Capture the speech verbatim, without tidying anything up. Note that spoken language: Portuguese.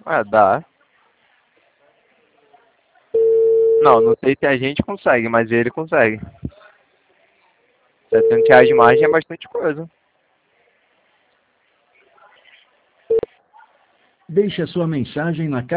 Ah, dá. Não, não sei se a gente consegue, mas ele consegue. setecentos reais de margem é bastante coisa. Deixe a sua mensagem na